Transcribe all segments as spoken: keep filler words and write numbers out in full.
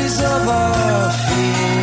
memories of our fear.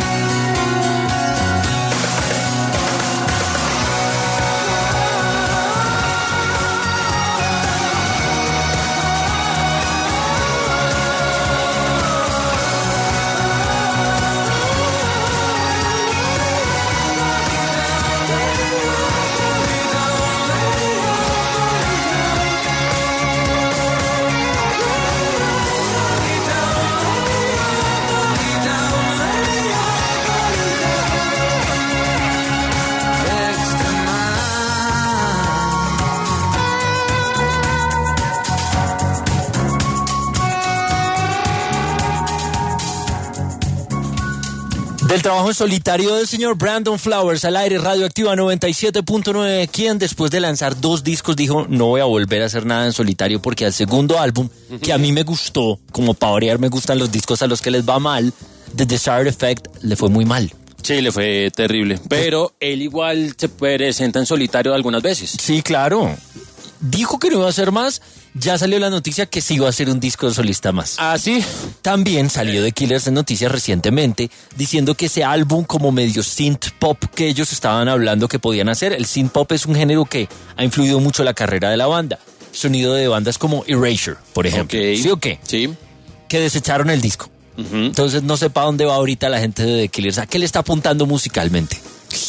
Del trabajo en solitario del señor Brandon Flowers, al aire Radioactiva noventa y siete punto nueve, quien después de lanzar dos discos dijo, no voy a volver a hacer nada en solitario, porque al segundo álbum, que a mí me gustó, como para variar me gustan los discos a los que les va mal, The Desired Effect, le fue muy mal. Sí, le fue terrible, pero él igual se presenta en solitario algunas veces. Sí, claro. Dijo que no iba a hacer más. Ya salió la noticia que sí iba a hacer un disco de solista más. Ah, sí. También salió de Killers en noticias recientemente diciendo que ese álbum como medio synth pop que ellos estaban hablando que podían hacer. El synth pop es un género que ha influido mucho la carrera de la banda. Sonido de bandas como Erasure, por ejemplo. Okay. ¿Sí o qué? Sí. Que desecharon el disco. Uh-huh. Entonces no sé para dónde va ahorita la gente de The Killers. ¿A qué le está apuntando musicalmente?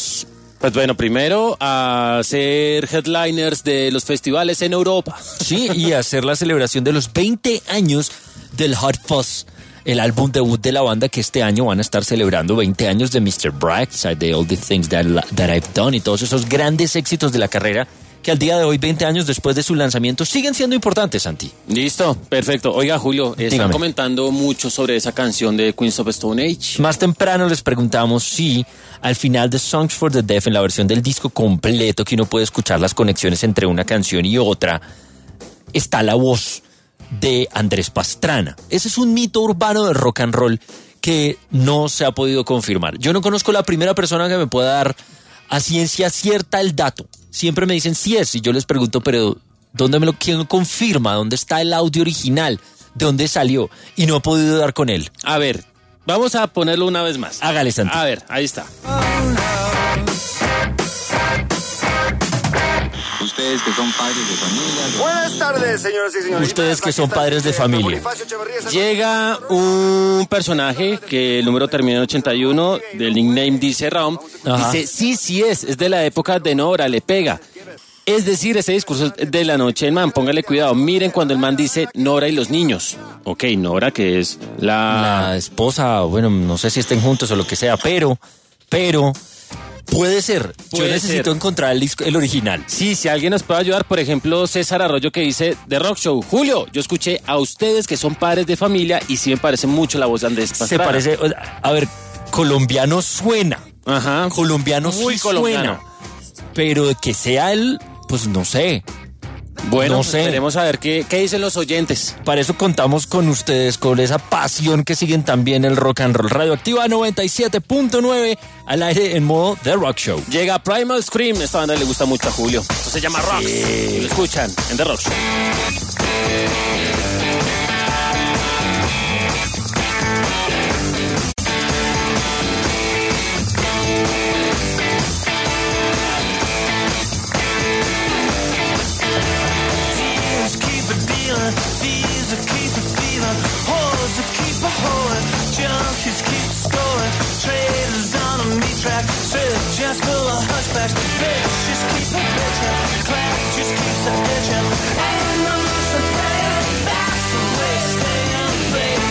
Pues bueno, primero a ser headliners de los festivales en Europa. Sí, y hacer la celebración de los veinte años del Hot Fuzz, el álbum debut de la banda, que este año van a estar celebrando veinte años de mister Brightside, de All the Things That, that I've Done y todos esos grandes éxitos de la carrera que al día de hoy, veinte años después de su lanzamiento, siguen siendo importantes, Santi. Listo, perfecto. Oiga, Julio, están Dígame. comentando mucho sobre esa canción de Queens of Stone Age. Más temprano les preguntamos si al final de Songs for the Deaf, en la versión del disco completo, que uno puede escuchar las conexiones entre una canción y otra, está la voz de Andrés Pastrana. Ese es un mito urbano del rock and roll que no se ha podido confirmar. Yo no conozco la primera persona que me pueda dar a ciencia cierta el dato. Siempre me dicen sí es, y yo les pregunto, pero ¿dónde me lo quién confirma? ¿Dónde está el audio original? ¿De dónde salió? Y no he podido dar con él. A ver, vamos a ponerlo una vez más. Hágale, Santi. A ver, ahí está. Ustedes que son padres de familia. Buenas tardes, señoras y señores. Ustedes que son padres de familia. Llega un personaje que el número termina en ochenta y uno, del nickname dice Raum. Ajá. Dice, sí, sí es, es de la época de Nora, le pega. Es decir, ese discurso de la noche del man, póngale cuidado. Miren cuando el man dice Nora y los niños. Ok, Nora, que es la... La esposa, bueno, no sé si estén juntos o lo que sea, pero, pero, puede ser. Puede Yo necesito ser. encontrar el, disco, el original. Sí, si alguien nos puede ayudar, por ejemplo, César Arroyo, que dice The Rock Show. Julio, yo escuché a ustedes que son padres de familia y sí me parece mucho la voz de Andrés Pastrana. Se parece, a ver, colombiano suena. Ajá. Colombiano Muy sí colombiano. suena. Pero que sea él, pues no sé. Bueno, No pues sé. queremos saber qué, qué dicen los oyentes. Para eso contamos con ustedes, con esa pasión que siguen también el rock and roll. Radioactiva noventa y siete punto nueve, al aire en modo The Rock Show. Llega Primal Scream, esta banda le gusta mucho a Julio. Esto se llama Rocks. Y lo escuchan en The Rock Show. Thieves that keep a feeling, whores that keep a hoeing, junkies keep scoring, trailers on a meat track, strip just full of hunchbacks, bitches keep a bitchin', class just keeps a hitchin', and the most of them, that's the way staying baby.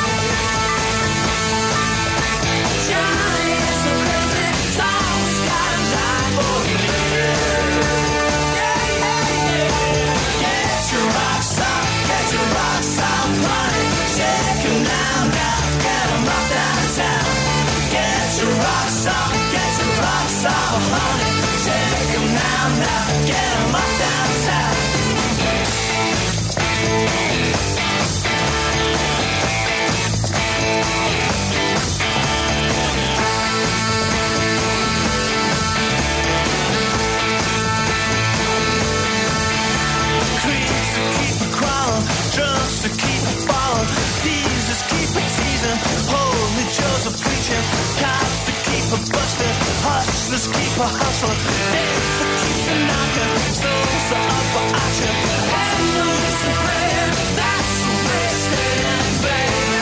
Johnny is so crazy, Tom's gotta die for you. Yeah, yeah, yeah. Get your rocks off. Get your rocks off, honey. Shake 'em now, now. Get 'em off downtown. Get your rocks off. Get your rocks off, honey. Shake 'em now, now. Get 'em off downtown. Creeps that keep a crawling, drunks that keep a falling, thieves that keep a teasing, hoes a hustling. Faith that keeps a knocking. Souls are up for auction. And no use in praying. That's the way it's staying, baby.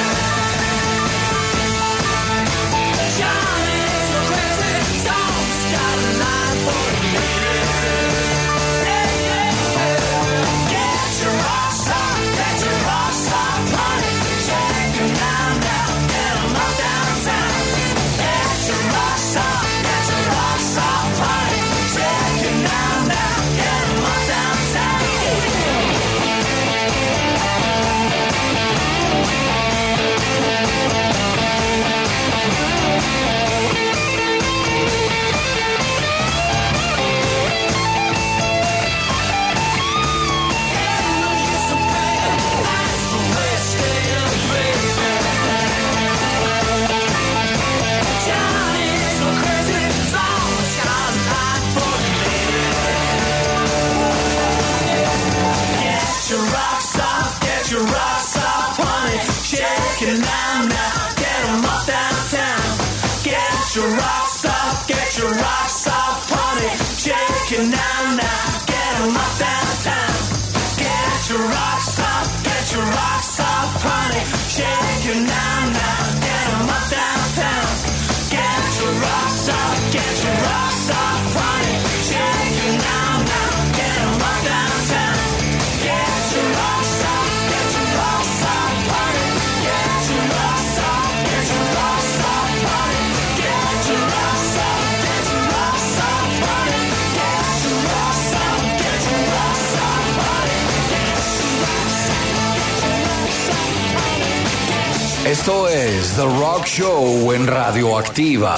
Johnny's crazy. Tom's got a line for a lady. Hey, hey, hey. Get your rocks off. Get your rocks off, honey. Shake 'em down, down. Get 'em up downtown. Get your rocks off. Get your rocks off, honey. Shake 'em down, down. Get 'em up downtown. Your rocks off, get your rocks off, honey. Shake it now, now, get 'em up downtown. Get your rocks off, get your rocks off, honey. Shake it now, now, get 'em up downtown. Get your rocks off, get your rocks off, honey. Shake it now, now, get 'em up downtown. Get your rocks off, get your rocks off, honey. Get your rocks off, get your rocks off, honey. Get your rocks off, get your rocks off, honey. Get your rocks off, get your rocks off, honey. Get your rocks off, get your rocks off, honey. Esto es The Rock Show en Radioactiva.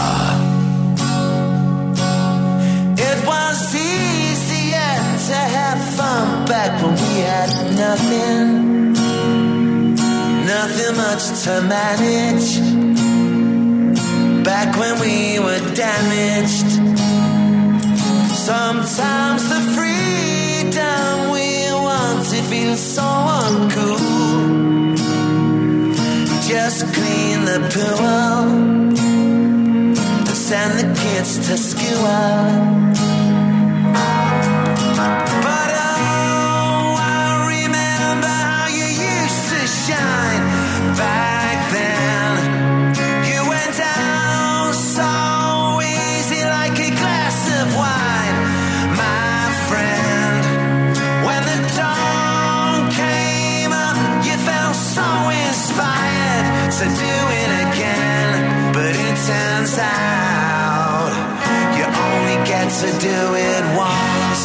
It was easier to have fun back when we had nothing, nothing much to manage. Back when we were damaged. Sometimes the freedom we wanted feels so uncool. Just clean the pool, send the kids to school. But oh, I remember how you used to shine back then. You went down so easy like a glass of wine, my friend. When the dawn came up, you felt so inspired to do it again. But it turns out you only get to do it once.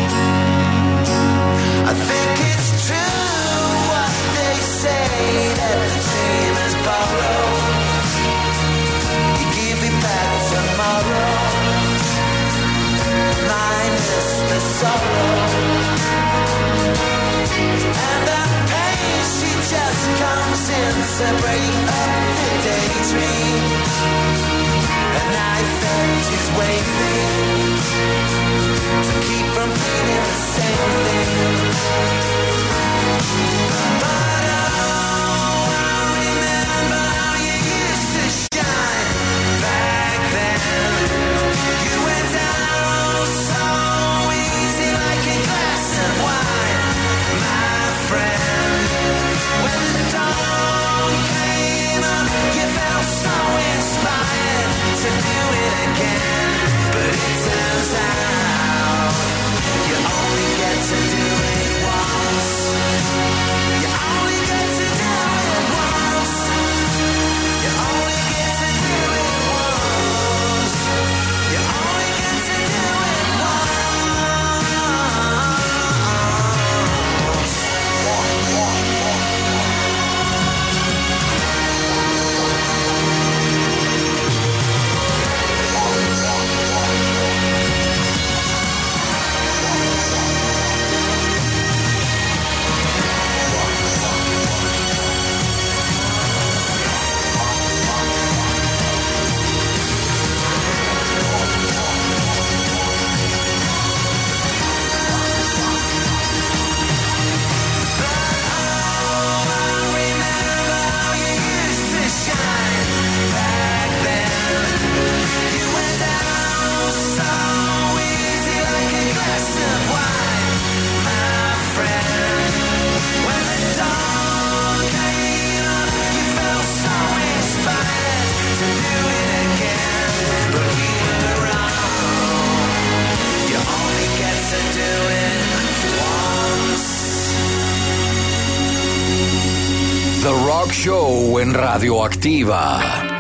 I think it's true what they say, that the dream is borrowed. You give it back tomorrow, minus the sorrow. And the pain, she just comes in to break up the daydream. A knife edge is waving. Show en Radioactiva.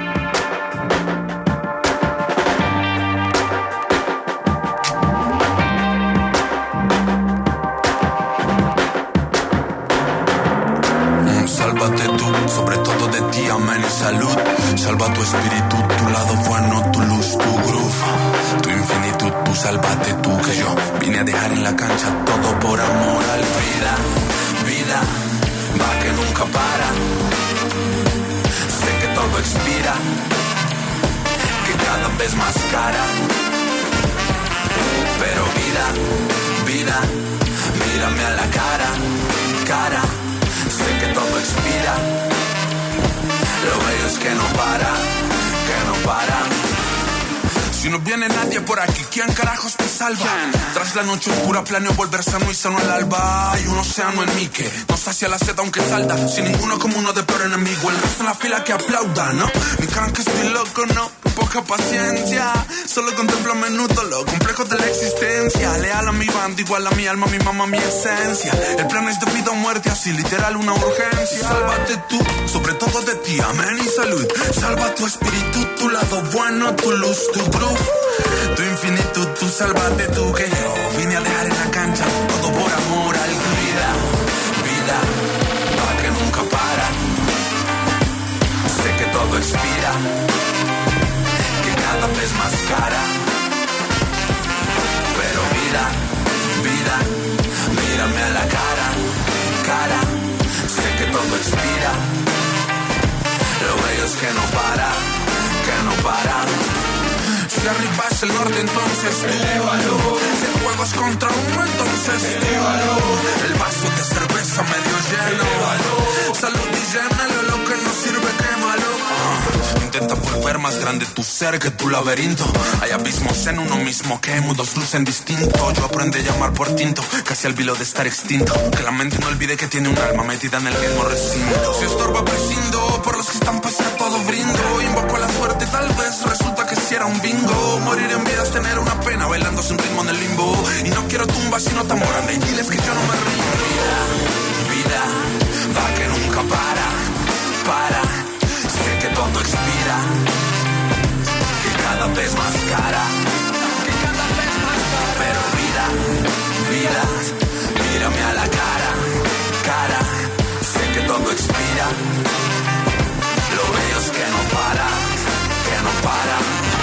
Sálvate tú, sobre todo de ti, amén y salud. Salva tu espíritu, tu lado bueno, tu luz, tu groove, tu infinitud, tú sálvate tú, que yo vine a dejar en la cancha todo por amor al vida, vida, va que nunca para. Sé que todo expira, que cada vez más cara. Pero vida, vida, mírame a la cara, cara. Sé que todo expira, lo bello es que no para, que no para. Si no viene nadie por aquí, ¿quién carajos te salva? Tras la noche oscura planeo volver sano y sano al alba. Hay un océano en mí que no sacia la sed aunque salda. Sin ninguno como uno de peor enemigo, el resto en la fila que aplauda, ¿no? Mi cara que estoy loco, no, poca paciencia. Solo contemplo a menudo lo complejo de la existencia. Leal a mi banda, igual a mi alma, mi mamá, mi esencia. El plan es de vida o muerte, así literal una urgencia. Sálvate tú, sobre todo de ti, amén y salud. Salva tu espíritu, tu lado bueno, tu luz, tu groove, tu infinitud, tú sálvate tú, que yo vine a dejar en la cancha todo por amor al vida, vida, va que nunca para. Sé que todo expira, que cada vez más cara. Pero vida, vida, mírame a la cara, cara. Sé que todo expira, lo bello es que no para, que no para. Si arriba es el norte, entonces tú elévalo. Si el juego es contra uno, entonces elévalo. El vaso de cerveza medio lleno, elévalo. Salud y llénalo, lo que no sirve, quémalo. uh, Intenta volver más grande tu ser que tu laberinto. Hay abismos en uno mismo que mudos lucen distinto. Yo aprendí a llamar por tinto, casi al vilo de estar extinto. Que la mente no olvide que tiene un alma metida en el mismo recinto. Si estorba prescindo, por los que están pase a todo brindo. Invoco a la suerte, tal vez resulta que si era un bingo. Morir en vida es tener una pena, bailando sin ritmo en el limbo. Y no quiero tumbas sino tambor, anda y diles que yo no me rindo. Vida, vida, va que nunca para, para. Sé que todo expira, que cada vez más cara, que cada vez más cara. Pero vida, vida, mírame a la cara, cara. Sé que todo expira, lo bello es que no para, que no para.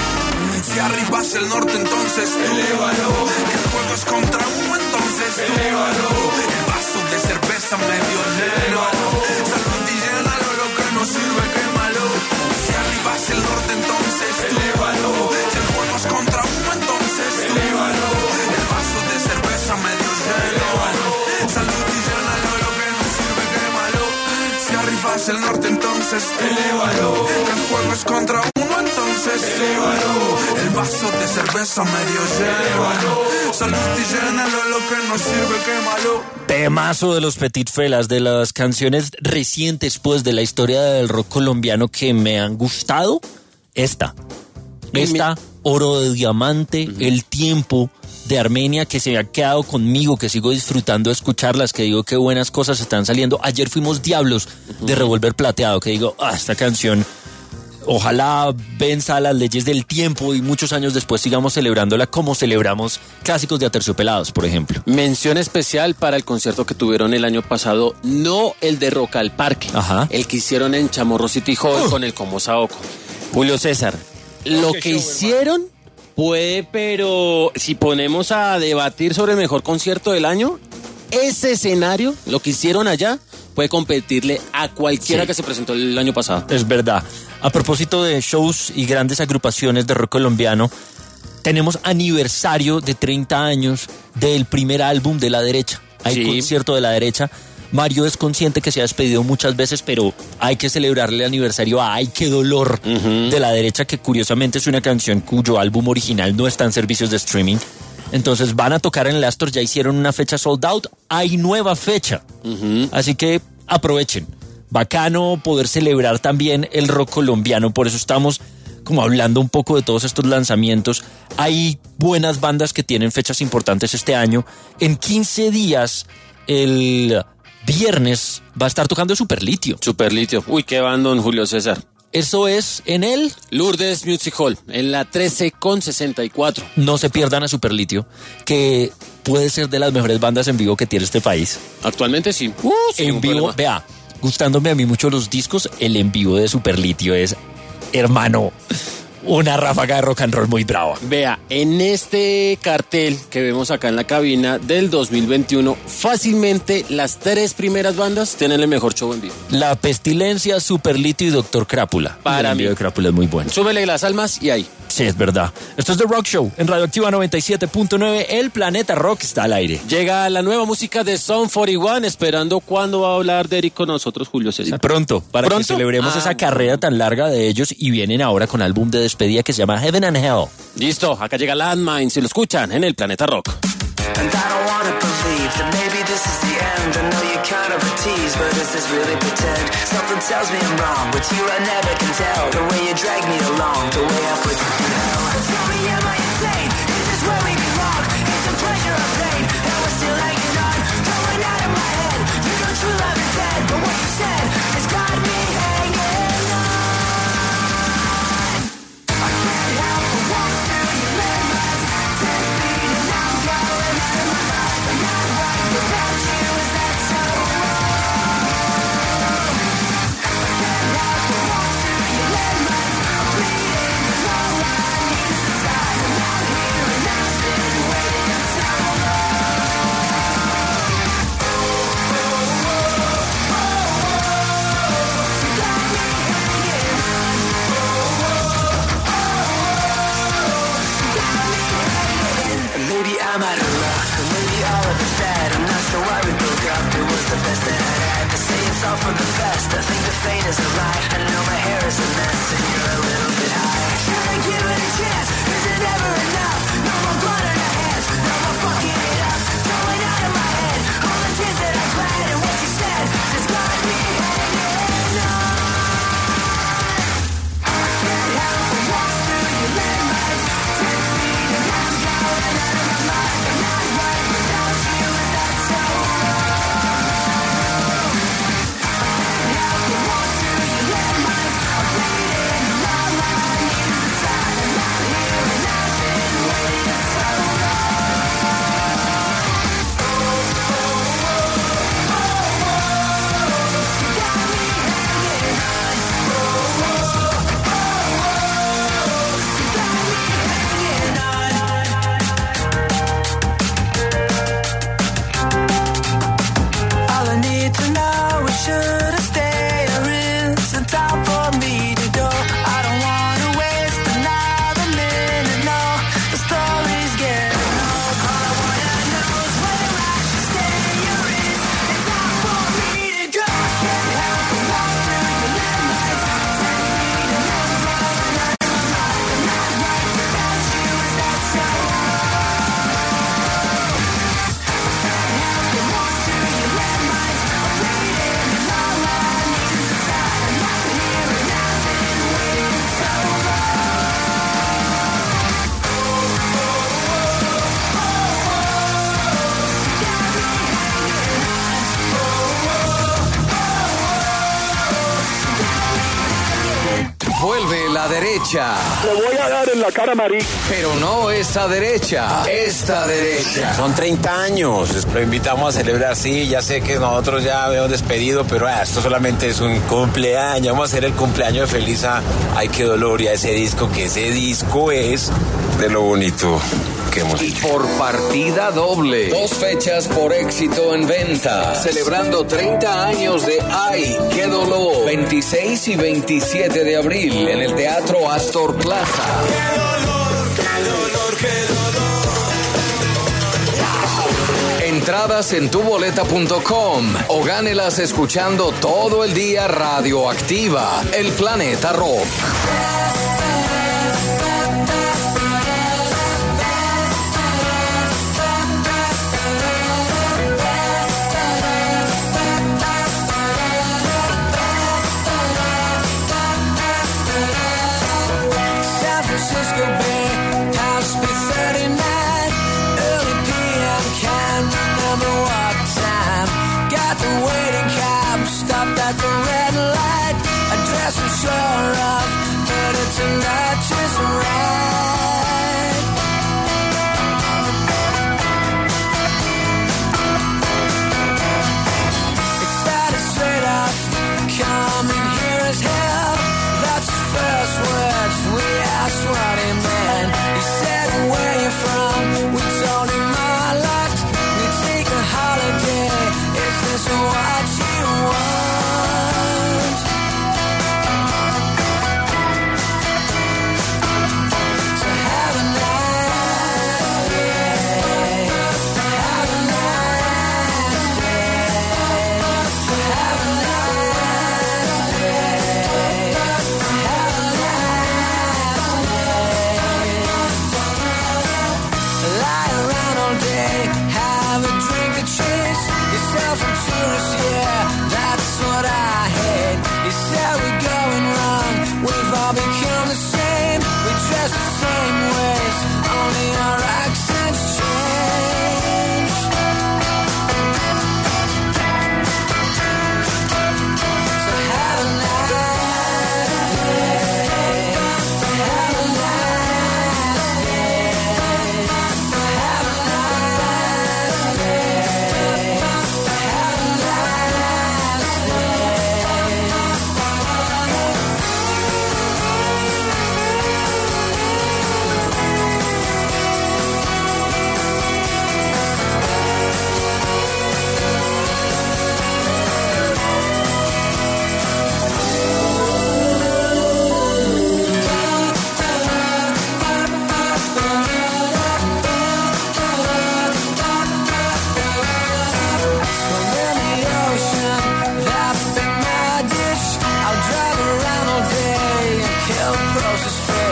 Si arriba es el norte, entonces tú elévalo. Que el juego es contra uno, entonces tú elévalo. El vaso de cerveza medio lleno, salud y llénalo, lo que no sirve, quémalo. Si arriba es el norte, entonces tú elévalo. Si el juego es contra uno, entonces tú elévalo. El vaso de cerveza medio lleno, salud y llénalo, lo que no sirve, quémalo. Si arriba es el norte, entonces tú elévalo. Que el juego es contra uno, entonces elévalo. El vaso de cerveza medio lleno, salud y llénalo, lo que no sirve, quémalo. Temazo de los Petit Felas, de las canciones recientes pues de la historia del rock colombiano que me han gustado. Esta, esta, Oro de Diamante, uh-huh. El Tiempo de Armenia, que se me ha quedado conmigo, que sigo disfrutando de escucharlas, que digo qué buenas cosas están saliendo. Ayer fuimos Diablos uh-huh. de Revolver Plateado, que digo, ah, esta canción ojalá venza las leyes del tiempo y muchos años después sigamos celebrándola como celebramos clásicos de Aterciopelados, por ejemplo. Mención especial para el concierto que tuvieron el año pasado, no el de Rock al Parque, Ajá. el que hicieron en Chamorro City Hall uh. con el Como Saoco. Julio César, lo que hicieron puede, pero si ponemos a debatir sobre el mejor concierto del año, ese escenario, lo que hicieron allá, puede competirle a cualquiera sí. que se presentó el año pasado. Es verdad. A propósito de shows y grandes agrupaciones de rock colombiano, tenemos aniversario de treinta años del primer álbum de La Derecha. Hay sí. concierto de La Derecha. Mario es consciente que se ha despedido muchas veces, pero hay que celebrarle el aniversario a Ay, qué dolor uh-huh. de La Derecha, que curiosamente es una canción cuyo álbum original no está en servicios de streaming. Entonces van a tocar en el Astor, ya hicieron una fecha sold out, hay nueva fecha. Uh-huh. Así que aprovechen. Bacano poder celebrar también el rock colombiano, por eso estamos como hablando un poco de todos estos lanzamientos. Hay buenas bandas que tienen fechas importantes este año. En quince días, el viernes va a estar tocando Superlitio. Superlitio. Uy, qué bandón, Julio César. Eso es en el Lourdes Music Hall, en la trece con sesenta y cuatro. No se pierdan a Superlitio, que puede ser de las mejores bandas en vivo que tiene este país. Actualmente sí. Uh, en vivo, vea, gustándome a mí mucho los discos, el en vivo de Superlitio es, hermano, una ráfaga de rock and roll muy brava. Vea, en este cartel que vemos acá en la cabina del dos mil veintiuno, fácilmente las tres primeras bandas tienen el mejor show en vivo. La Pestilencia, Superlitio y Doctor Crápula. Para el mí. envío de Crápula es muy bueno. Súbele las almas y ahí. Sí, es verdad. Esto es The Rock Show en Radioactiva noventa y siete punto nueve. El planeta rock está al aire. Llega la nueva música de Sound cuarenta y uno, esperando cuándo va a hablar de Eric con nosotros, Julio César. Pronto, para ¿Pronto? que celebremos Ah. esa carrera tan larga de ellos, y vienen ahora con álbum de despedida que se llama Heaven and Hell. Listo, acá llega Landmine, si lo escuchan en el Planeta Rock. And I don't wanna believe that maybe this is the end. I know you're kind of a tease, but is this really pretend? Something tells me I'm wrong, but you I never can tell. The way you drag me along, the way I put you through hell. Tell me, am I insane? Is this where we belong? Is it pleasure or pain? That we're still hanging on, going out of my head. You know true love is dead, but what you said has got me hanging on. I can't help but walk through your landmines, ten feet and I'm going out of my mind. I'm not right without you, is that so wrong? I can't help but walk through your landmines. I'm bleeding and all I need is a sign. I'm out here and I've been waiting so maybe I'm out of luck, or maybe all of it's bad. I'm not sure why we broke up, it was the best that I'd had. To say it's all for the best, I think the fate is a lie. I know my hair is a mess, and you're a little bit high. Should I give it a chance? Is it never enough? No more blood on our hands, no more fucking it up. Going out of my head, all the tears that I cried, and what you said has got me hanging on. I can't help but walk through your landmines, ten feet and I'm going out of my mind. I'm not right without you, is that so wrong? I can't help but walk through your landmines. I'm bleeding and all I need is a sign. I'm out here and I've been waiting so all I need to know is should I stay or is it time for me to go? I don't wanna waste another minute, no. The story's getting old. All I wanna know is whether I should stay or is it time for me to go? I can't help but walk through your landmines, ten feet and I'm going out of my mind. I'm not right without you, is that so wrong? I can't help but walk through your landmines. I'm bleeding and all I need is a sign. I'm out here and I've been waiting so Vuelve la derecha. Le voy a dar en la cara, Marí. Pero no esa derecha, esta derecha. Son treinta años, lo invitamos a celebrar, sí, ya sé que nosotros ya habíamos despedido, pero ah, esto solamente es un cumpleaños, vamos a hacer el cumpleaños de feliz a Ay, qué dolor, y a ese disco, que ese disco es de lo bonito que hemos Y hecho. por partida doble. Dos fechas por éxito en venta. Celebrando treinta años de Ay, qué dolor. veintiséis y veintisiete de abril en el Teatro Astor Plaza. Entradas en tuboleta punto com o gánelas escuchando todo el día Radioactiva, el Planeta Rock. San Francisco Bay, House B thirty-nine, early P M, can't remember what time. Got the way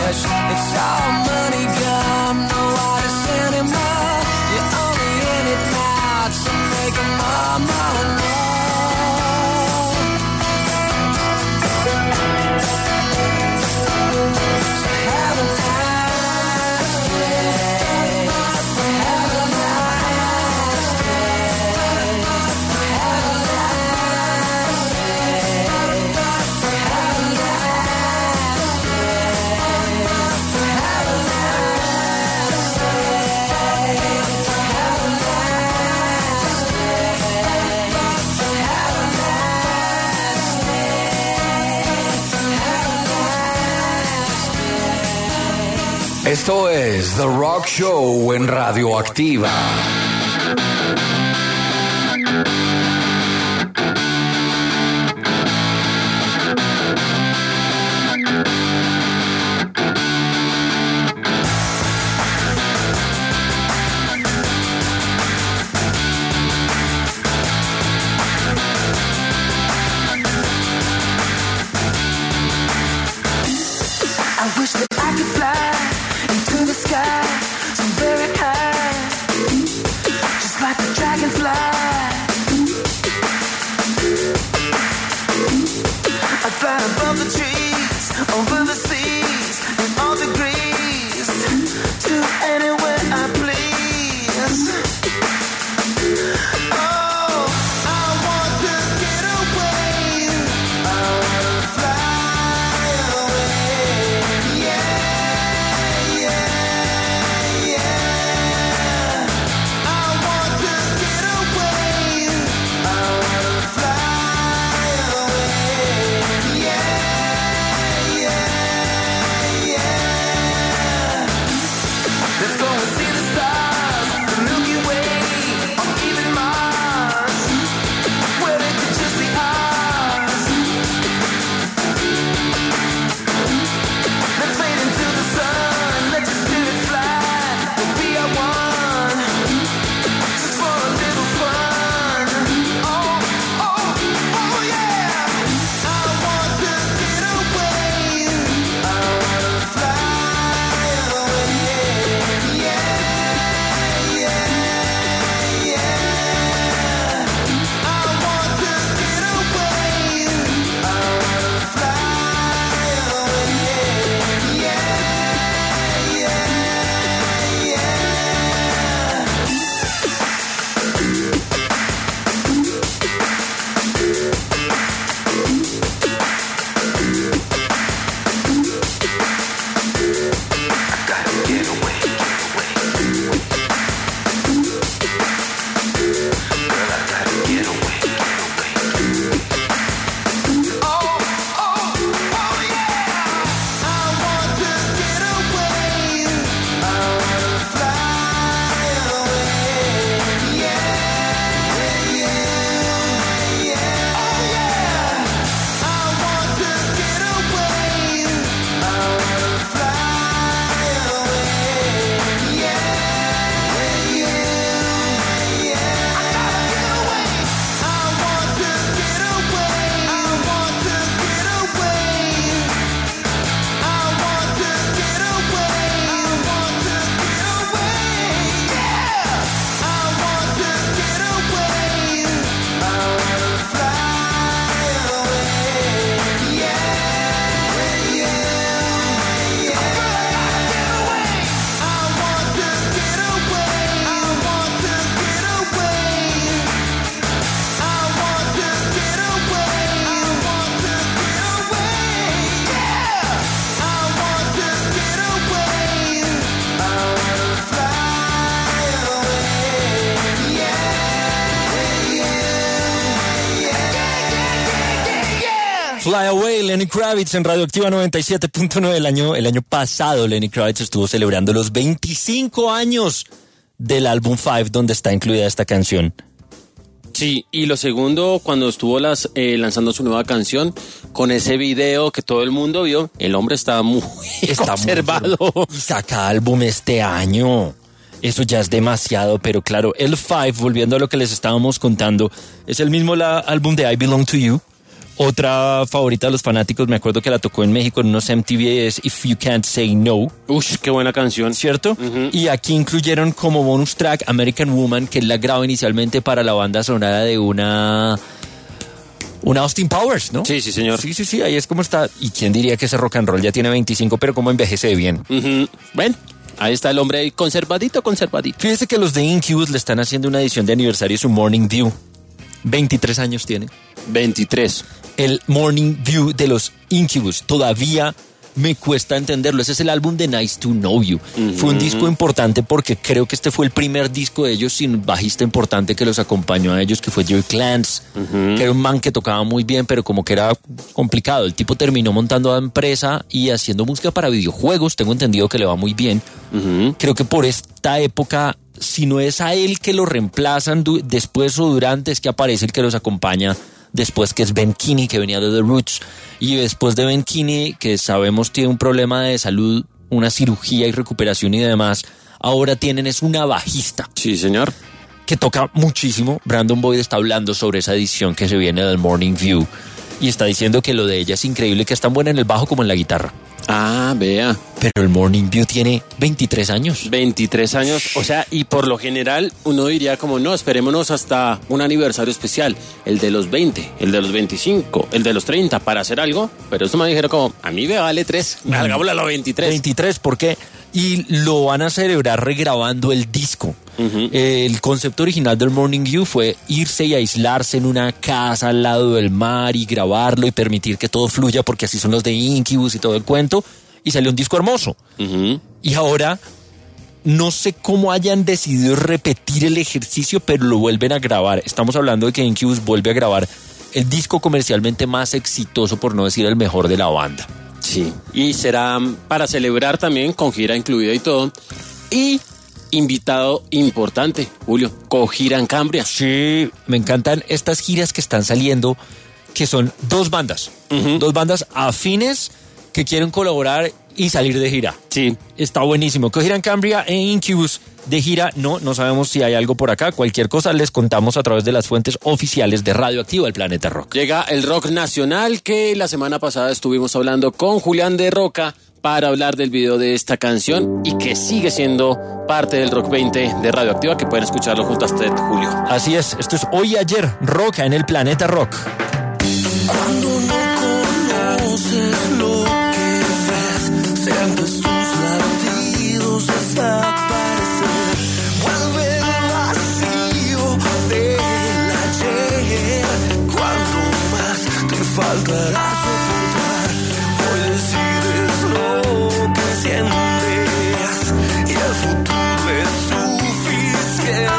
flesh. It's all money gum, no artist anymore. You're only in it now to make a more, more, more. So have a nice day. Have a nice day. Have a nice day. Have a nice day. Have a nice Esto es The Rock Show en Radioactiva. I wish that I could fly into the sky so very high, just like a dragonfly. I'd fly above the trees, over the seas, in all degrees, to anywhere I please. Oh, I want to get away. I want to fly away. Yeah, yeah, yeah. I want to get away. I want to fly away. Yeah, yeah, yeah. Let's go and see the stars, the Milky Way, or even Mars, where it could just be ours. Let's fade into the sun, let your spirit fly. We'll be our one, just for a little fun. Oh, oh, oh yeah. I want to get away. I want to fly away. Yeah, yeah, yeah. I want to get away. I want to fly away. Yeah, yeah, yeah. I gotta get away, get away. Girl, I gotta get away, get away. Oh, oh, oh yeah. I want to get away. I want to fly away. Yeah, yeah, yeah. Oh yeah. I want to get away. I want to fly away. Yeah, yeah, yeah. I gotta get away. I want to get away. I want to get away. I want to get away. Yeah. I want to get away. I want to fly away. Yeah, yeah, yeah. I want to get away. I want to get away. I want to get away. I want to get away. Yeah. I want to get away. I want to fly away. Yeah, yeah, yeah, yeah. Fly Away, Lenny Kravitz en Radioactiva noventa y siete punto nueve. El año, el año pasado Lenny Kravitz estuvo celebrando los veinticinco años del álbum Five, donde está incluida esta canción. Sí, y lo segundo, cuando estuvo las, eh, lanzando su nueva canción, con ese video que todo el mundo vio, el hombre está muy Está conservado. muy- y saca álbum este año. Eso ya es demasiado, pero claro, el Five, volviendo a lo que les estábamos contando, es el mismo la, álbum de I Belong to You, Otra favorita de los fanáticos, me acuerdo que la tocó en México en unos M T V, es If You Can't Say No. Ush, qué buena canción. ¿Cierto? Uh-huh. Y aquí incluyeron como bonus track American Woman, que él la graba inicialmente para la banda sonora de una... Una Austin Powers, ¿no? Sí, sí, señor. Sí, sí, sí, ahí es como está. ¿Y quién diría que ese rock and roll ya tiene veinticinco, pero cómo envejece bien? Uh-huh. Ven, ahí está el hombre ahí, conservadito, conservadito. Fíjese que los de Incubus le están haciendo una edición de aniversario su Morning View. veintitrés años tiene. veintitrés. El Morning View de los Incubus. Todavía me cuesta entenderlo. Ese es el álbum de Nice to Know You. Uh-huh. Fue un disco importante porque creo que este fue el primer disco de ellos sin bajista importante que los acompañó a ellos, que fue Joey Clance, uh-huh. que era un man que tocaba muy bien, pero como que era complicado. El tipo terminó montando la empresa y haciendo música para videojuegos. Tengo entendido que le va muy bien. Uh-huh. Creo que por esta época, si no es a él que lo reemplazan du- después o durante, es que aparece el que los acompaña después, que es Ben Kinney, que venía de The Roots. Y después de Ben Kinney, que sabemos tiene un problema de salud, una cirugía y recuperación y demás, ahora tienen es una bajista. Sí, señor. Que toca muchísimo. Brandon Boyd está hablando sobre esa edición que se viene del Morning View y está diciendo que lo de ella es increíble, que es tan buena en el bajo como en la guitarra. Ah, vea. Pero el Morning View tiene veintitrés años. veintitrés años, o sea, y por lo general uno diría como, no, esperémonos hasta un aniversario especial, el de los veinte, el de los veinticinco, el de los treinta, para hacer algo, pero eso me dijeron como, a mí me vale tres, me hagámosle a los veintitrés. veintitrés, ¿por qué? Y lo van a celebrar regrabando el disco. Uh-huh. El concepto original del Morning View fue irse y aislarse en una casa al lado del mar y grabarlo y permitir que todo fluya, porque así son los de Incubus y todo el cuento, y salió un disco hermoso. Uh-huh. Y ahora no sé cómo hayan decidido repetir el ejercicio, pero lo vuelven a grabar. Estamos hablando de que Incubus vuelve a grabar el disco comercialmente más exitoso, por no decir el mejor de la banda. Sí, y será para celebrar también, con gira incluida y todo. Y invitado importante, Julio, Gojira en Cambria. Sí, me encantan estas giras que están saliendo, que son dos bandas, uh-huh. dos bandas afines que quieren colaborar y salir de gira. Sí. Está buenísimo. Gojira en Cambria e Incubus de gira. No, no sabemos si hay algo por acá. Cualquier cosa les contamos a través de las fuentes oficiales de Radioactiva, el Planeta Rock. Llega el rock nacional, que la semana pasada estuvimos hablando con Julián de Roca para hablar del video de esta canción y que sigue siendo parte del Rock veinte de Radioactiva, que pueden escucharlo junto a usted, Julio. Así es. Esto es Hoy y Ayer, Roca en el Planeta Rock. Cuando no conoces lo que ves, sientes tus latidos desaparecer. Vuelve el vacío del ayer. Cuanto más te faltará soportar, hoy decides lo que sientes y el futuro es suficiente.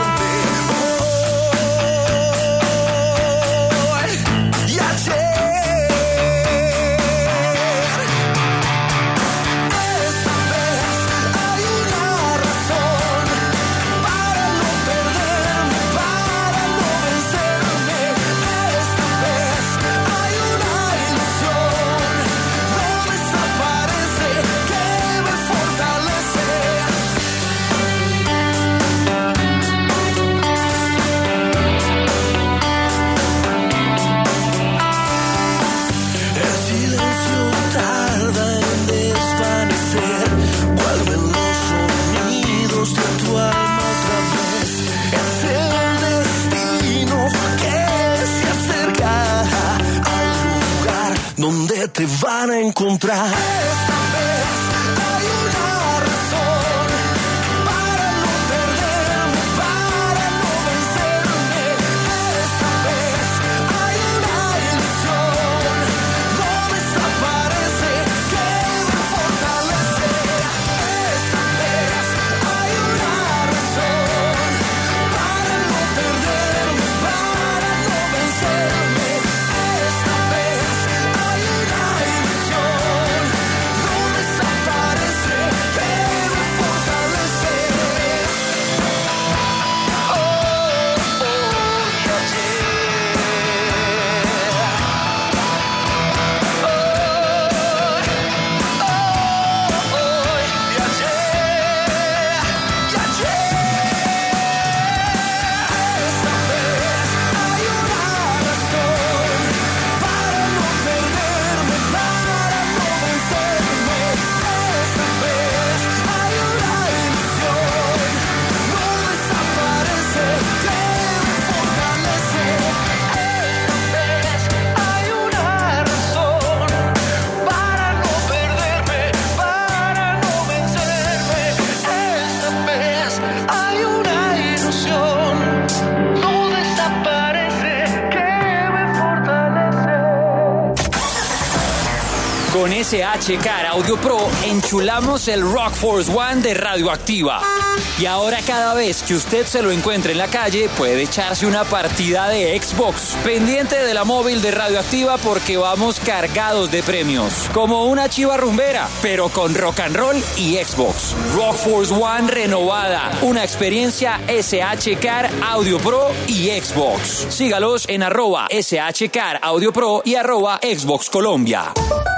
Donde te van a encontrar. Esta vez hay una razón para no perderme, para no vencerme. Esta vez hay una ilusión, no desaparece, que me fortalece. Esta vez hay una razón para no perderme, para no vencerme. Esta vez hay una ilusión, S H Car Audio Pro enchulamos el Rock Force One de Radioactiva. Y ahora cada vez que usted se lo encuentre en la calle puede echarse una partida de Xbox. Pendiente de la móvil de Radioactiva porque vamos cargados de premios. Como una chiva rumbera, pero con rock and roll y Xbox. Rock Force One renovada. Una experiencia S H Car Audio Pro y Xbox. Sígalos en arroba S H Car Audio Pro y arroba Xbox Colombia.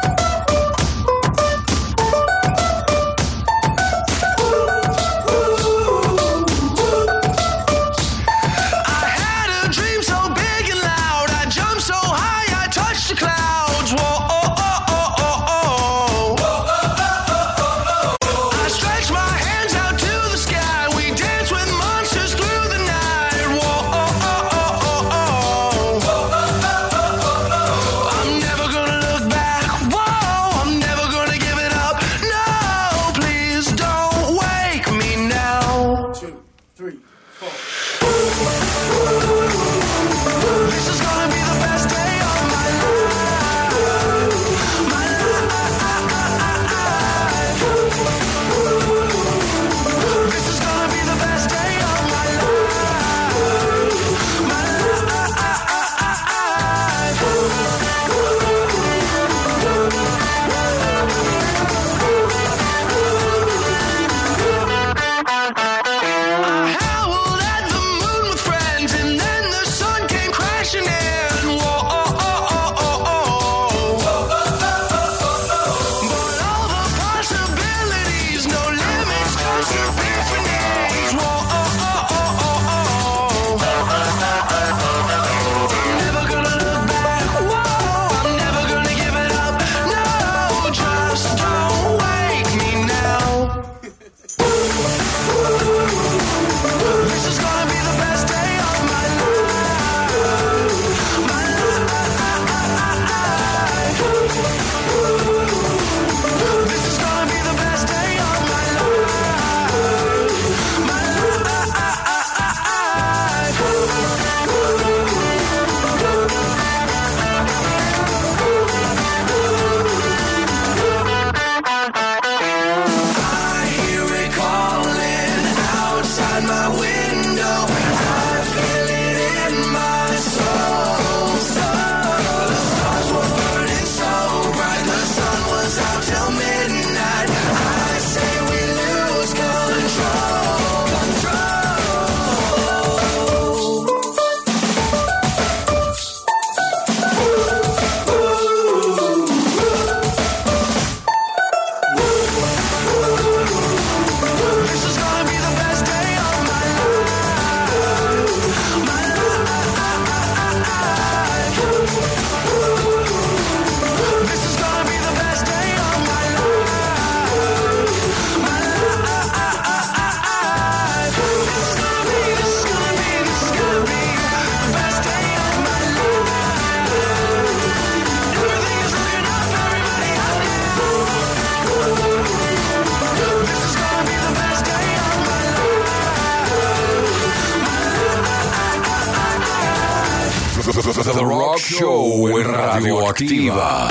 The Rock Show en Radioactiva.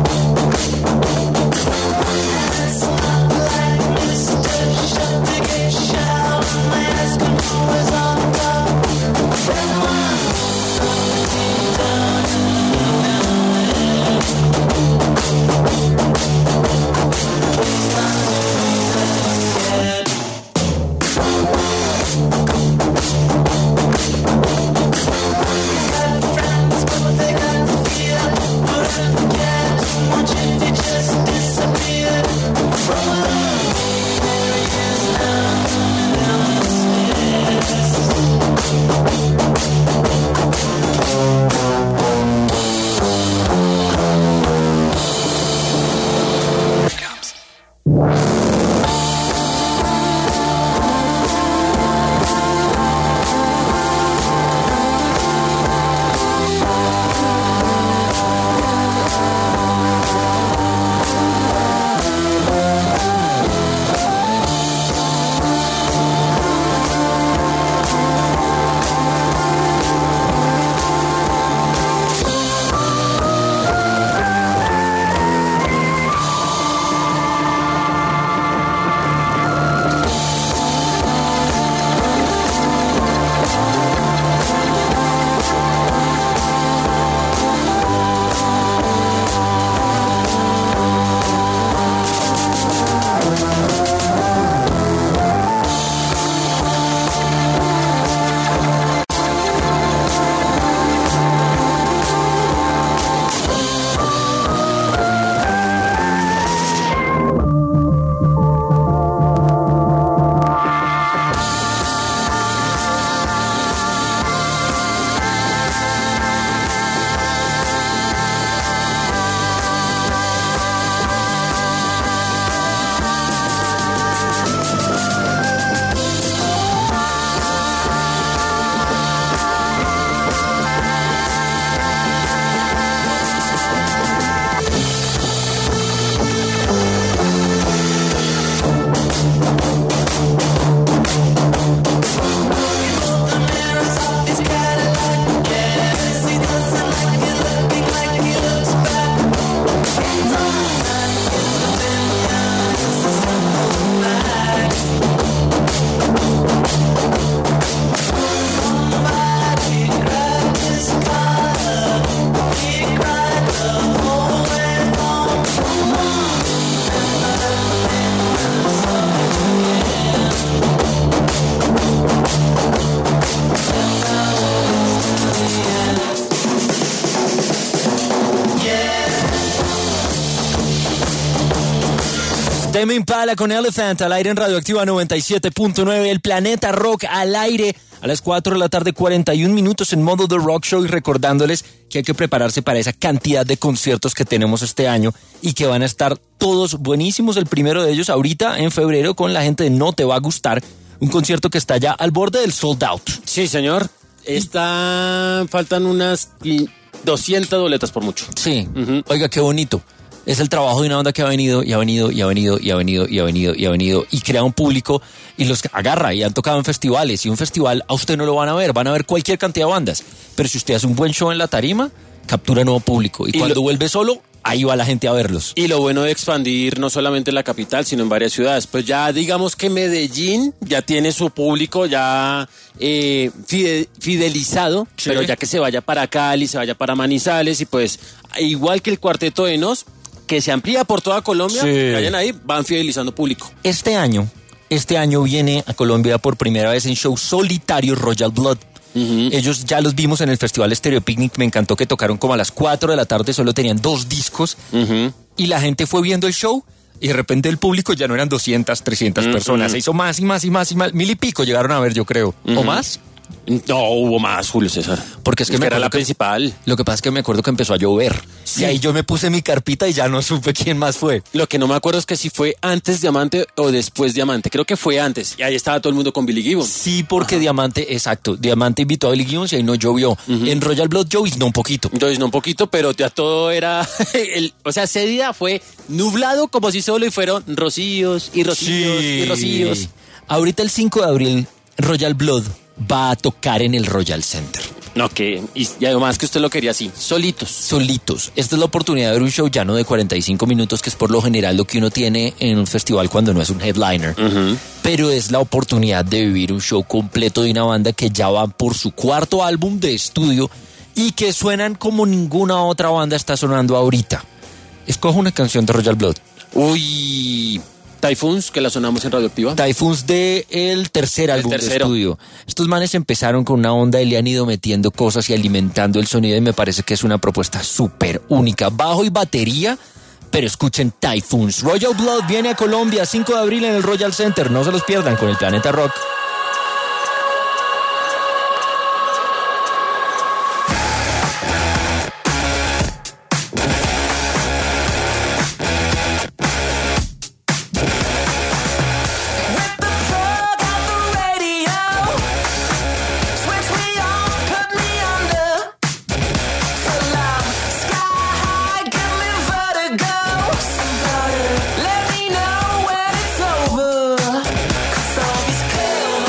Shut the gate. Tame Impala con Elephant al aire en Radioactiva noventa y siete punto nueve. El Planeta Rock al aire a las cuatro de la tarde, cuarenta y un minutos en modo The Rock Show, y recordándoles que hay que prepararse para esa cantidad de conciertos que tenemos este año y que van a estar todos buenísimos. El primero de ellos ahorita en febrero con la gente de No Te Va a Gustar, un concierto que está ya al borde del sold out. Sí, señor. Está, faltan unas doscientas boletas por mucho. Sí. Uh-huh. Oiga, qué bonito. Es el trabajo de una banda que ha venido y ha venido y ha venido y ha venido y ha venido y ha venido y crea un público y los agarra y han tocado en festivales. Y un festival a usted no lo van a ver, van a ver cualquier cantidad de bandas. Pero si usted hace un buen show en la tarima, captura nuevo público. Y, y cuando lo... vuelve solo, ahí va la gente a verlos. Y lo bueno de expandir no solamente en la capital, sino en varias ciudades. Pues ya digamos que Medellín ya tiene su público ya eh, fide, fidelizado, sí. Pero ya que se vaya para Cali, se vaya para Manizales y pues igual que el Cuarteto de Nos, que se amplía por toda Colombia, sí. Que vayan ahí, van fidelizando público. Este año, este año viene a Colombia por primera vez en show solitario Royal Blood. Uh-huh. Ellos ya los vimos en el Festival Stereo Picnic, me encantó que tocaron como a las cuatro de la tarde, solo tenían dos discos, uh-huh. Y la gente fue viendo el show y de repente el público ya no eran doscientas, trescientas uh-huh. personas, se hizo más y más y más y más, mil y pico llegaron a ver, yo creo, uh-huh. ¿O más? No, hubo más, Julio César. Porque es que, es me que era la que, principal. Lo que pasa es que me acuerdo que empezó a llover. Sí. Y ahí yo me puse mi carpita y ya no supe quién más fue. Lo que no me acuerdo es que si fue antes Diamante o después Diamante. Creo que fue antes. Y ahí estaba todo el mundo con Billy Gibbons. Sí, porque Ajá. Diamante, exacto. Diamante invitó a Billy Gibbons y ahí no llovió. Uh-huh. En Royal Blood lloviznó un poquito. Lloviznó un poquito, pero ya todo era... el, o sea, ese día fue nublado como si solo y fueron rocíos y rocíos sí. y rocíos. Ahorita el cinco de abril, Royal Blood va a tocar en el Royal Center. No, que, y, y además que usted lo quería así, solitos. Solitos. Esta es la oportunidad de ver un show ya no de cuarenta y cinco minutos, que es por lo general lo que uno tiene en un festival cuando no es un headliner. Uh-huh. Pero es la oportunidad de vivir un show completo de una banda que ya va por su cuarto álbum de estudio y que suenan como ninguna otra banda está sonando ahorita. Escojo una canción de Royal Blood. Uy... Typhoons, que la sonamos en Radioactiva. Typhoons de el tercer el álbum tercero. de estudio. Estos manes empezaron con una onda y le han ido metiendo cosas y alimentando el sonido, y me parece que es una propuesta súper única. Bajo y batería, pero escuchen Typhoons. Royal Blood viene a Colombia, cinco de abril en el Royal Center. No se los pierdan con el Planeta Rock. Let me know when it's over, 'cause all these pills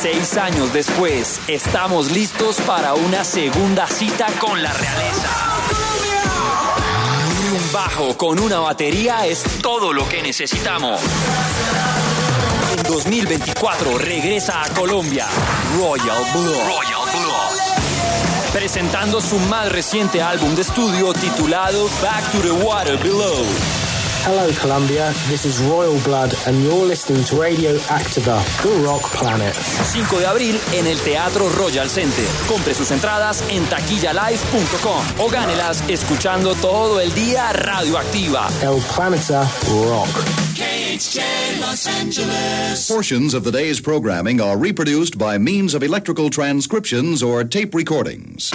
Seis años después, estamos listos para una segunda cita con la realeza. Un bajo con una batería es todo lo que necesitamos. En dos mil veinticuatro regresa a Colombia Royal Blood. Royal Blood. Presentando su más reciente álbum de estudio titulado Back to the Water Below. Hello Colombia, this is Royal Blood and you're listening to Radio Activa, the rock planet. cinco de abril en el Teatro Royal Center. Compre sus entradas en taquilla live punto com o gánelas escuchando todo el día Radio Activa. El Planeta Rock. K H J Los Angeles. Portions of the day's programming are reproduced by means of electrical transcriptions or tape recordings.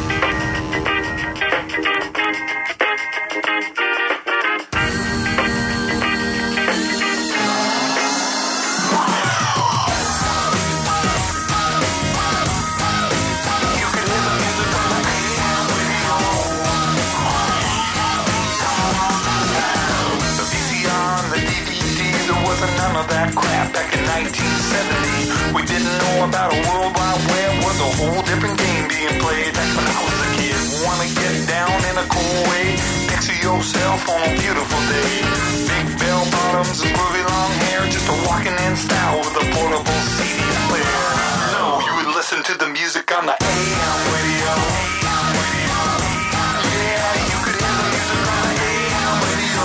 About a world wide web was a whole different game being played back when I was a kid. Wanna get down in a cool way? Picture yourself on a beautiful day. Big bell bottoms and groovy long hair, just a walking in style with a portable C D player. No, you would listen to the music on the A M radio. Yeah, you could hear the music on the A M radio.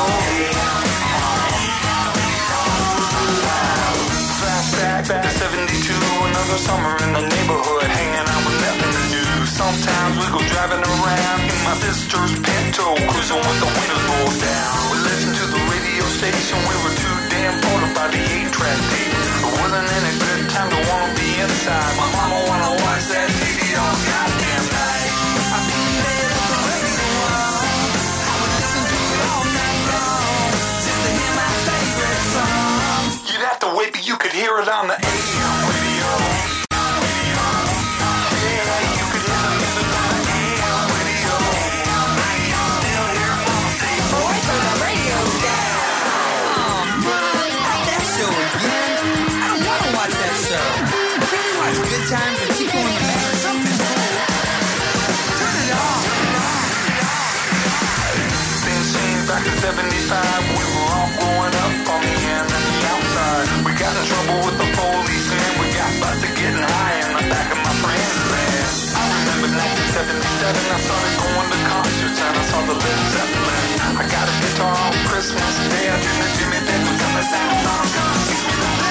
Flashback back to seventy-two. Another summer in the neighborhood, hanging out with nothing to do. Sometimes we go driving around in my sister's Pinto, cruising with the windows rolled down. We listened to the radio station, we were too damn bored about the eight-track tape. It wasn't any good time to wanna be inside. My mama wanna watch that T V all goddamn night. I tuned in at the radio, I would listen to it all night long, just to hear my favorite song. You'd have to wait, but you could hear it on the A M radio. Times and Chico in the back, something cool. Turn it off. Things changed back in seventy-five. We were all growing up on the end and the outside. We got in trouble with the police and we got busted getting high in the back of my friend's van. I remember nineteen seventy-seven. I started going to concerts and I saw the Led Zeppelin. I got a guitar on Christmas Day. I dreamed that Jimmy Dick was on the sound on gun. Teach me to play.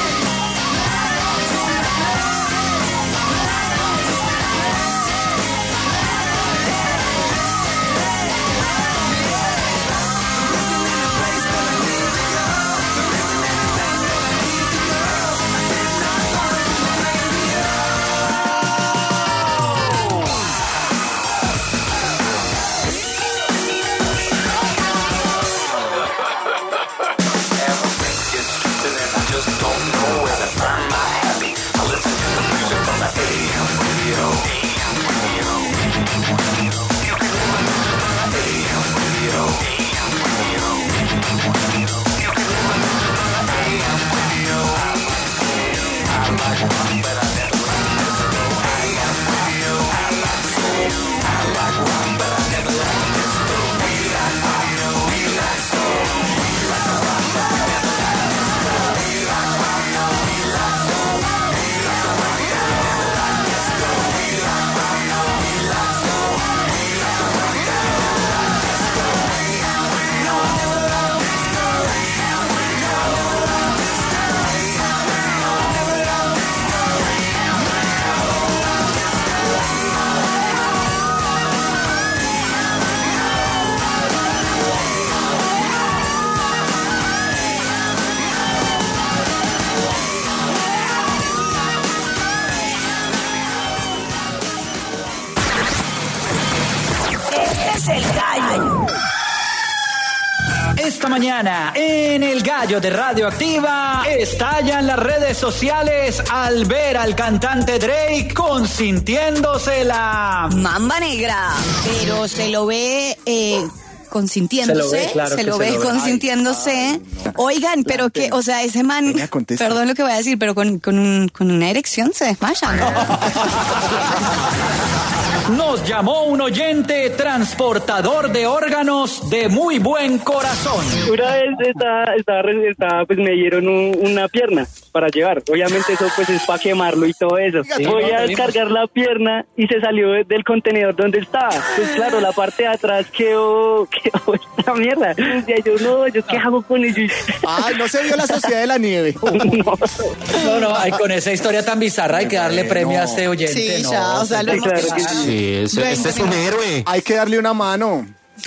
Esta mañana, en el Gallo de Radioactiva, estallan las redes sociales al ver al cantante Drake consintiéndose la Mamba Negra. Pero se lo ve eh, consintiéndose. Se lo ve, claro se que lo se ve lo ve. consintiéndose. Ay, ay, Oigan, pero que, o sea, ese man, perdón lo que voy a decir, pero con, con, un, con una erección se desmaya. Nos llamó un oyente transportador de órganos de muy buen corazón. Una vez estaba, estaba, estaba, pues me dieron un, una pierna para llevar. Obviamente eso pues es para quemarlo y todo eso. Sí, Voy a no, descargar la pierna y se salió del contenedor donde estaba. Pues claro, la parte de atrás quedó, quedó esta mierda. Y yo, no, ¿yo qué hago con ello? Ay, no se vio la Sociedad de la Nieve. No, No, no, ay, con esa historia tan bizarra hay que darle premio a este oyente. Sí, no, ya, o sea, lo hemos claro que pensado. sí. Sí, ese, Ven, este es un héroe. Hay que darle una mano.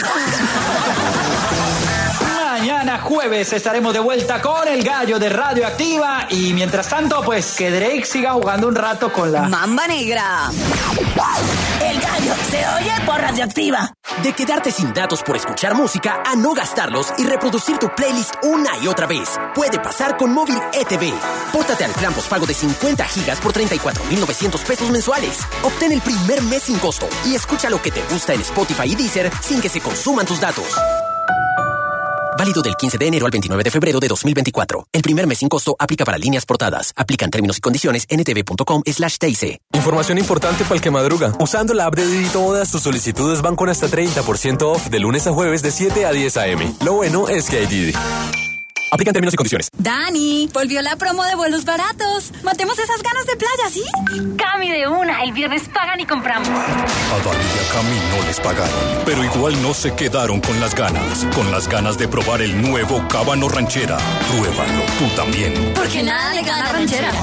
Mañana jueves estaremos de vuelta con el gallo de Radioactiva y mientras tanto, pues que Drake siga jugando un rato con la Mamba Negra. El gallo se oye por Radioactiva. De quedarte sin datos por escuchar música a no gastarlos y reproducir tu playlist una y otra vez. Puede pasar con Móvil E T V. Pórtate al plan postpago de cincuenta gigas por treinta y cuatro mil novecientos pesos mensuales. Obtén el primer mes sin costo y escucha lo que te gusta en Spotify y Deezer sin que se consuman tus datos. Válido del quince de enero al veintinueve de febrero de dos mil veinticuatro. El primer mes sin costo aplica para líneas portadas. Aplican términos y condiciones en ntv.com slash TIC. Información importante para el que madruga. Usando la app de Didi, todas tus solicitudes van con hasta treinta por ciento off de lunes a jueves de siete a diez a eme. Lo bueno es que hay Didi. Aplican términos y condiciones. Dani, volvió la promo de vuelos baratos. Matemos esas ganas de playa, ¿sí? Cami de una, el viernes pagan y compramos. A Dani y a Cami no les pagaron, pero igual no se quedaron con las ganas. Con las ganas de probar el nuevo Cábano Ranchera. Pruébalo tú también. Porque nada le gana ranchera.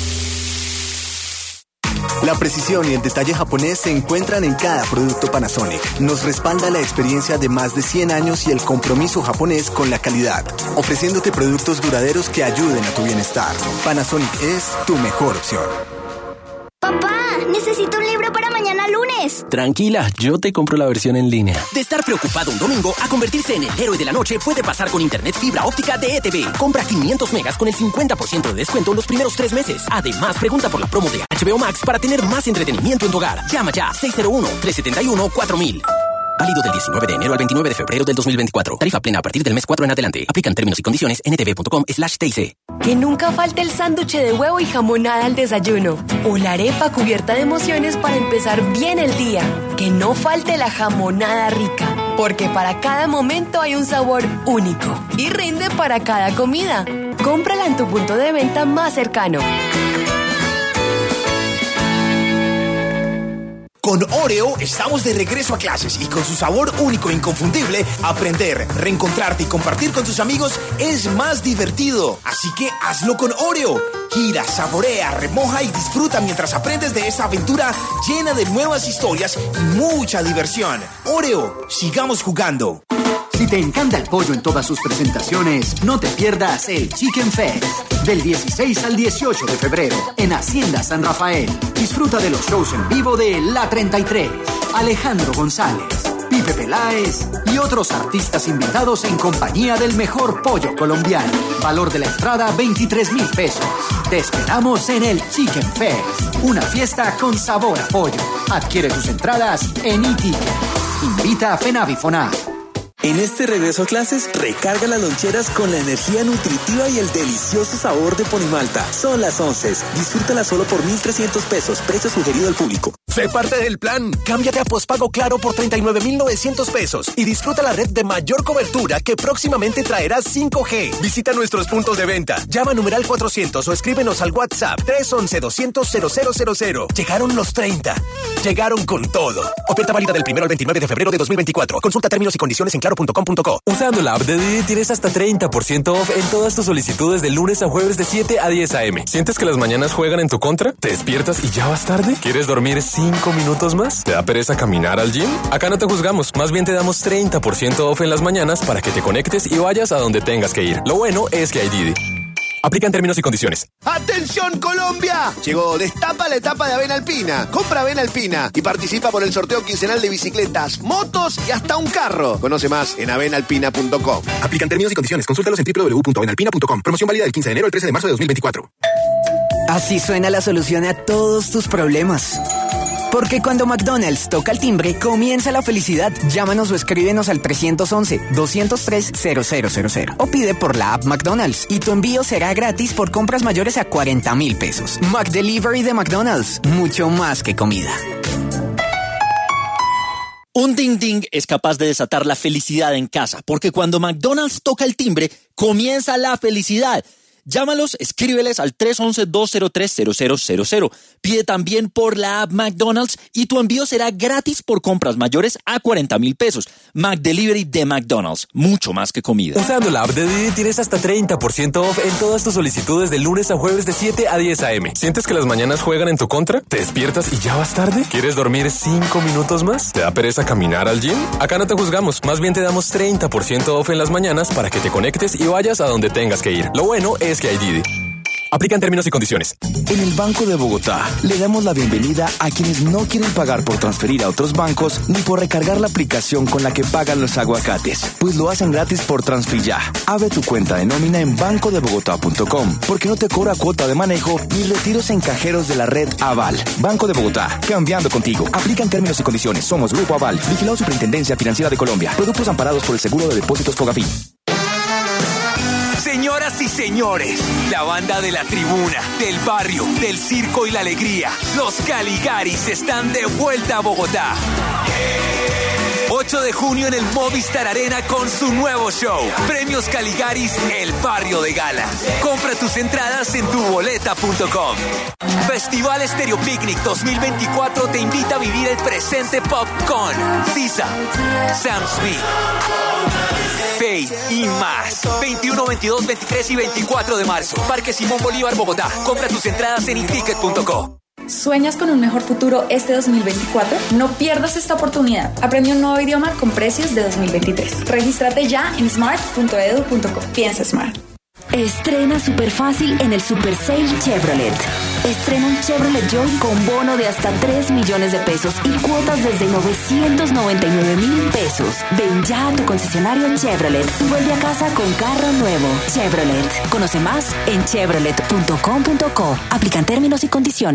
La precisión y el detalle japonés se encuentran en cada producto Panasonic. Nos respalda la experiencia de más de cien años y el compromiso japonés con la calidad, ofreciéndote productos duraderos que ayuden a tu bienestar. Panasonic es tu mejor opción. Papá, necesito un libro para mañana lunes. Tranquila, yo te compro la versión en línea. De estar preocupado un domingo a convertirse en el héroe de la noche puede pasar con internet fibra óptica de E T V. Compra quinientos megas con el cincuenta por ciento de descuento los primeros tres meses. Además, pregunta por la promo de H B O Max para tener más entretenimiento en tu hogar. Llama ya seis cero uno, tres siete uno, cuatro mil. Válido del diecinueve de enero al veintinueve de febrero del dos mil veinticuatro. Tarifa plena a partir del mes cuatro en adelante. Aplican términos y condiciones en ntv.com slash TIC. Que nunca falte el sándwich de huevo y jamonada al desayuno. O la arepa cubierta de emociones para empezar bien el día. Que no falte la jamonada rica. Porque para cada momento hay un sabor único. Y rinde para cada comida. Cómprala en tu punto de venta más cercano. Con Oreo estamos de regreso a clases y con su sabor único e inconfundible, aprender, reencontrarte y compartir con tus amigos es más divertido. Así que hazlo con Oreo. Gira, saborea, remoja y disfruta mientras aprendes de esta aventura llena de nuevas historias y mucha diversión. Oreo, sigamos jugando. Si te encanta el pollo en todas sus presentaciones, no te pierdas el Chicken Fest. Del dieciséis al dieciocho de febrero, en Hacienda San Rafael. Disfruta de los shows en vivo de La treinta y tres, Alejandro González, Pipe Peláez y otros artistas invitados en compañía del mejor pollo colombiano. Valor de la entrada veintitrés mil pesos. Te esperamos en el Chicken Fest, una fiesta con sabor a pollo. Adquiere tus entradas en eTicket. Invita a FENAVIFONAV. En este regreso a clases, recarga las loncheras con la energía nutritiva y el delicioso sabor de Ponimalta. Son las once. Disfrútala solo por mil trescientos pesos, precio sugerido al público. Sé parte del plan. Cámbiate a postpago Claro por treinta y nueve mil novecientos pesos y disfruta la red de mayor cobertura que próximamente traerá cinco G. Visita nuestros puntos de venta. Llama a numeral cuatrocientos o escríbenos al WhatsApp tres once, doscientos, cero cero cero cero. Llegaron los treinta. Llegaron con todo. Oferta válida del primero al veintinueve de febrero de dos mil veinticuatro. Consulta términos y condiciones en claro punto com punto co. Usando la app de Didi tienes hasta treinta por ciento off en todas tus solicitudes de lunes a jueves de siete a diez a eme. ¿Sientes que las mañanas juegan en tu contra? ¿Te despiertas y ya vas tarde? ¿Quieres dormir cinco minutos más? ¿Te da pereza caminar al gym? Acá no te juzgamos, más bien te damos treinta por ciento off en las mañanas para que te conectes y vayas a donde tengas que ir. Lo bueno es que hay Didi. Aplican términos y condiciones. ¡Atención, Colombia! Llegó Destapa la etapa de Avena Alpina. Compra Avena Alpina y participa por el sorteo quincenal de bicicletas, motos y hasta un carro. Conoce más en avena alpina punto com. Aplican términos y condiciones. Consúltalos en doble u doble u doble u punto avena alpina punto com. Promoción válida del quince de enero al trece de marzo de dos mil veinticuatro. Así suena la solución a todos tus problemas. Porque cuando McDonald's toca el timbre, comienza la felicidad. Llámanos o escríbenos al tres once, dos cero tres, cero cero cero cero o pide por la app McDonald's y tu envío será gratis por compras mayores a cuarenta mil pesos. McDelivery de McDonald's, mucho más que comida. Un ding ding es capaz de desatar la felicidad en casa, porque cuando McDonald's toca el timbre, comienza la felicidad. Llámalos, escríbeles al tres once, dos cero tres, cero cero cero cero. Pide también por la app McDonald's y tu envío será gratis por compras mayores a cuarenta mil pesos. McDelivery de McDonald's, mucho más que comida. Usando la app de Didi tienes hasta treinta por ciento off en todas tus solicitudes de lunes a jueves de siete a diez a eme. ¿Sientes que las mañanas juegan en tu contra? ¿Te despiertas y ya vas tarde? ¿Quieres dormir cinco minutos más? ¿Te da pereza caminar al gym? Acá no te juzgamos, más bien te damos treinta por ciento off en las mañanas para que te conectes y vayas a donde tengas que ir. Lo bueno es que hay Didi. Aplican términos y condiciones. En el Banco de Bogotá le damos la bienvenida a quienes no quieren pagar por transferir a otros bancos ni por recargar la aplicación con la que pagan los aguacates, pues lo hacen gratis por Transfer Ya. Abre tu cuenta de nómina en banco de bogotá punto com porque no te cobra cuota de manejo ni retiros en cajeros de la red Aval. Banco de Bogotá, cambiando contigo. Aplican términos y condiciones. Somos Grupo Aval, vigilado Superintendencia Financiera de Colombia. Productos amparados por el Seguro de Depósitos Fogafín. Señoras y señores, la banda de la tribuna, del barrio, del circo y la alegría, los Caligaris están de vuelta a Bogotá. ocho de junio en el Movistar Arena con su nuevo show. Premios Caligaris, el barrio de gala. Compra tus entradas en tu boleta punto com. Festival Estéreo Picnic dos mil veinticuatro te invita a vivir el presente pop con Sisa, Sam Smith, Faye y más. veintiuno, veintidós, veintitrés y veinticuatro de marzo. Parque Simón Bolívar, Bogotá. Compra tus entradas en iticket punto co. ¿Sueñas con un mejor futuro este dos mil veinticuatro? No pierdas esta oportunidad. Aprende un nuevo idioma con precios de dos mil veintitrés. Regístrate ya en smart punto edu punto co. Piensa Smart. Estrena súper fácil en el Super Sale Chevrolet. Estrena un Chevrolet Joy con bono de hasta tres millones de pesos y cuotas desde novecientos noventa y nueve mil pesos. Ven ya a tu concesionario Chevrolet y vuelve a casa con carro nuevo. Chevrolet. Conoce más en chevrolet punto com punto co. Aplican términos y condiciones.